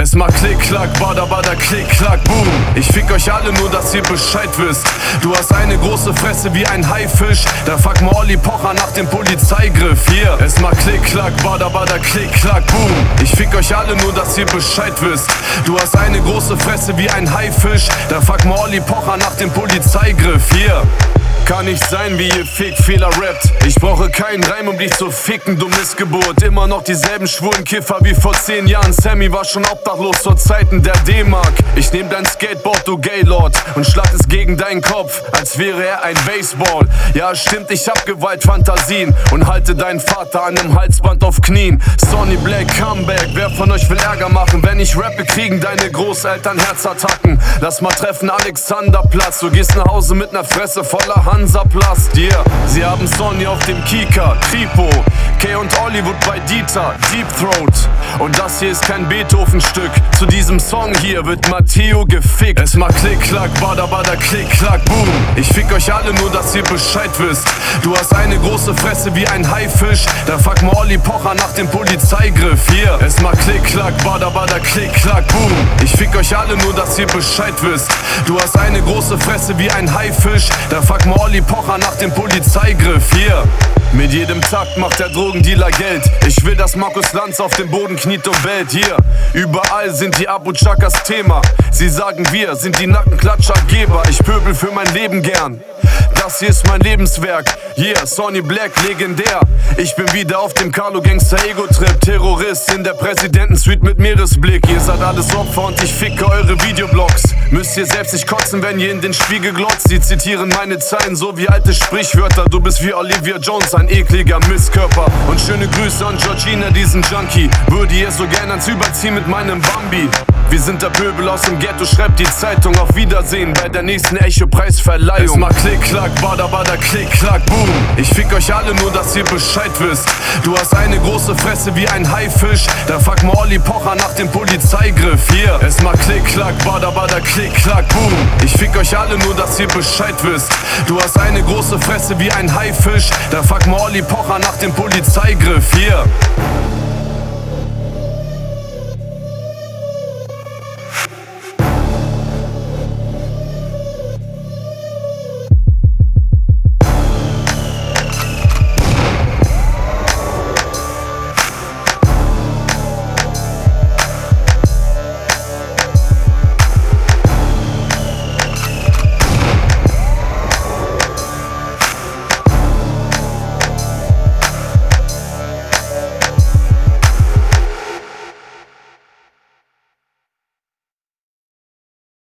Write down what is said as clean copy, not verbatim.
Es macht Klick, Klack, Bada, Bada, Klick, Klack, Boom. Ich fick euch alle, nur dass ihr Bescheid wisst. Du hast eine große Fresse wie ein Haifisch. Da fuck mal Olli Pocher nach dem Polizeigriff. Hier, es macht Klick, Klack, Bada, Bada, Klick, Klack, Boom. Ich fick euch alle, nur dass ihr Bescheid wisst. Du hast eine große Fresse wie ein Haifisch. Da fuck mal Olli Pocher nach dem Polizeigriff. Hier. Kann nicht sein, wie ihr Fickfehler rappt. Ich brauche keinen Reim, um dich zu ficken, du Missgeburt. Immer noch dieselben schwulen Kiffer wie vor 10 Jahren. Sammy war schon obdachlos zur Zeiten der D-Mark. Ich nehm dein Skateboard, du Gaylord, und schlag es gegen deinen Kopf, als wäre er ein Baseball. Ja, stimmt, ich hab Gewaltfantasien und halte deinen Vater an einem Halsband auf Knien. Sonny Black, Comeback, wer von euch will Ärger machen? Wenn ich rappe, kriegen deine Großeltern Herzattacken. Lass mal treffen, Alexanderplatz. Du gehst nach Hause mit ner Fresse voller Hansaplast, yeah. Sie haben Sonny auf dem Kika, Kripo, Kay und Hollywood bei Dieter, Deep Throat. Und das hier ist kein Beethoven-Stück. Zu diesem Song hier wird Matteo gefickt. Es macht Klick, Klack, Bada, Bada, Klick, Klack, Boom. Ich fick euch alle, nur dass ihr Bescheid wisst. Du hast eine große Fresse wie ein Haifisch. Da fuck mal Olli Pocher nach dem Polizeigriff. Hier, es macht Klick, Klack, Bada, Bada, Klick, Klack, Boom. Ich fick euch alle, nur dass ihr Bescheid wisst. Du hast eine große Fresse wie ein Haifisch. Da fuck mal Olli Pocher nach dem Polizeigriff. Hier. Mit jedem Takt macht der Drogendealer Geld. Ich will, dass Markus Lanz auf dem Boden kniet und bellt. Hier, überall sind die Abu Chakas Thema. Sie sagen, wir sind die Nackenklatschergeber. Ich pöbel für mein Leben gern. Das hier ist mein Lebenswerk. Yeah, Sonny Black, legendär. Ich bin wieder auf dem Carlo Gangster Ego-Trip. Terrorist in der Präsidentensuite mit Meeresblick. Ihr seid alles Opfer und ich ficke eure Videoblogs. Müsst ihr selbst nicht kotzen, wenn ihr in den Spiegel glotzt. Sie zitieren meine Zeilen so wie alte Sprichwörter. Du bist wie Olivia Jones, ein ekliger Misskörper. Und schöne Grüße an Georgina, diesen Junkie. Würde ihr so gern ans Überziehen mit meinem Bambi. Wir sind der Pöbel aus dem Ghetto, schreibt die Zeitung. Auf Wiedersehen bei der nächsten Echo-Preisverleihung. Es macht Klick, Klack, Bada, Bada, Klick, Klack, Boom. Ich fick euch alle, nur dass ihr Bescheid wisst. Du hast eine große Fresse wie ein Haifisch. Da fuck mal Olli Pocher nach dem Polizeigriff. Hier, es macht Klick, Klack, Bada, Bada, Klick, Klack, Boom. Ich fick euch alle, nur dass ihr Bescheid wisst. Du hast eine große Fresse wie ein Haifisch. Da fuck mal Olli Pocher nach dem Polizeigriff. Hier.